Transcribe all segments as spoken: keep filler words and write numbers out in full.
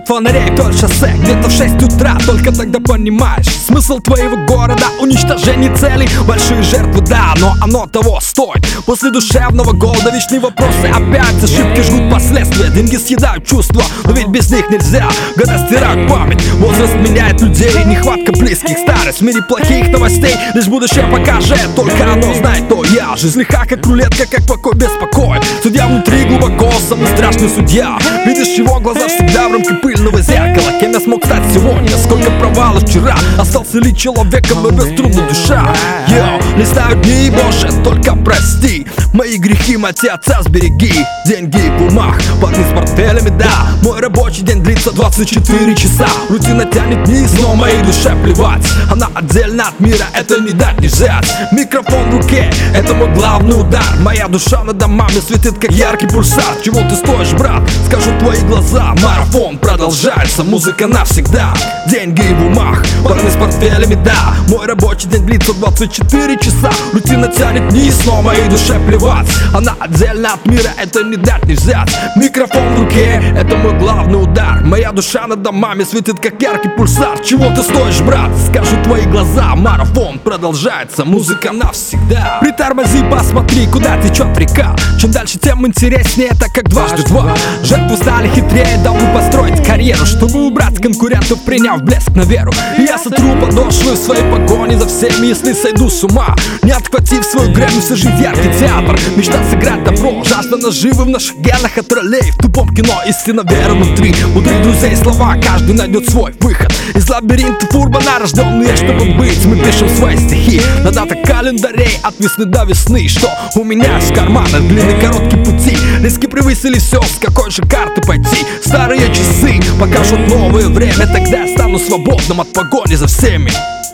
Свет фонарей вдоль шоссе, где-то в шесть утра. Только тогда понимаешь смысл твоего города. Уничтожение целей, большие жертвы, да, но оно того стоит. После душевного голода вечные вопросы опять. Ошибки жгут последствия, деньги съедают чувства, но ведь без них нельзя. Года стирают память, возраст меняет людей. Нехватка близких, старость в мире плохих новостей. Лишь будущее покажет, только оно знает, то я. Жизнь лиха, как рулетка, как покой без покоя. Судья внутри глубоко, самый страшный судья. Видишь его глаза всегда в рамке пыльного зеркала. Кем я смог стать сегодня, сколько провалов вчера. Остался ли человеком и бесструнная душа? Йоу, листают дни, Боже, только прости мои грехи, мать и отца сбереги. Деньги в умах, парни с портфелями, да. Мой рабочий день длится двадцать четыре часа. Рутина тянет вниз, но моей душе плевать. Она отдельно от мира, это не дать не взять. Микрофон в руке, это мой главный удар. Моя душа над домами светит, как яркий пульсар. Чего ты стоишь, брат? Скажут твои глаза. Марафон продолжается, музыка навсегда. Деньги в умах, парни с портфелями, да. Мой рабочий день длится двадцать четыре часа. Рутина тянет вниз, но моей душе плевать. Она отдельно от мира, это не дать не взять. Микрофон в руке, это мой главный удар. Моя душа над домами светит, как яркий пульсар. Чего ты стоишь, брат? Скажут твои глаза. Марафон продолжается, музыка навсегда. Притормози, посмотри, куда течет река. Чем дальше, тем интереснее, это как дважды два. Жертвы стали хитрее, дабы построить карьеру, чтобы убрать конкурентов, приняв блеск на веру. И я сотру подошвы в своей погоне за всеми, если сойду с ума, не отхватив свою грэмми, всю жизнь яркий театр. Мечта сыграть добро, жажда наживы в наших генах от ролей. В тупом кино истина, вера внутри. Мудрых друзей слова, каждый найдет свой выход из лабиринтов урбана, рожденные, чтобы быть. Мы пишем свои стихи на датах календарей, от весны до весны. Что у меня из кармана длинные короткие пути. Риски превысили все, с какой же карты пойти. Старые часы покажут новое время, тогда я стану свободным от погони за всеми.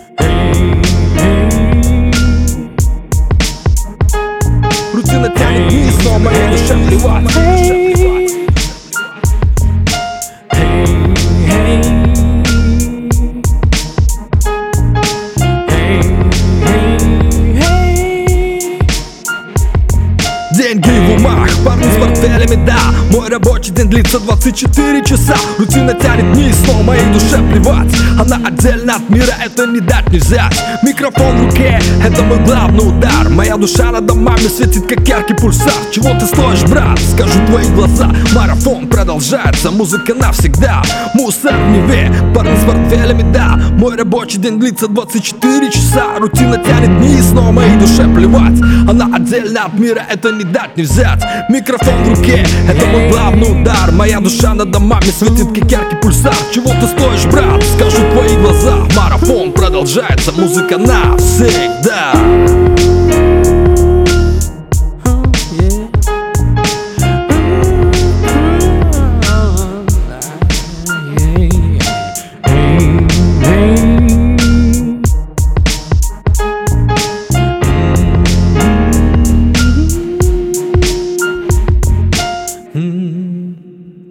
Рутина тянет вниз, но моей душе плевать. Деньги в умах, парни с портфелями, да. Мой рабочий день длится двадцать четыре часа. Рутина тянет вниз, но моей душе плевать. Она отдельно от мира, это не дать не взять. Микрофон в руке, это мой главный удар. Моя душа над домами светит, как яркий пульсар. Чего ты стоишь, брат? Скажут твои глаза. Марафон продолжается, музыка навсегда. Мусор в Неве, парни с портфелями, да. Мой рабочий день длится двадцать четыре часа. Рутина тянет вниз, но моей душе плевать. Она отдельно от мира, это не дать не взять. Микрофон в руке, это мой главный удар. Моя душа над домами светит, как яркий пульсар. Чего ты стоишь, брат? Скажут твои глаза. Марафон продолжается, музыка навсегда.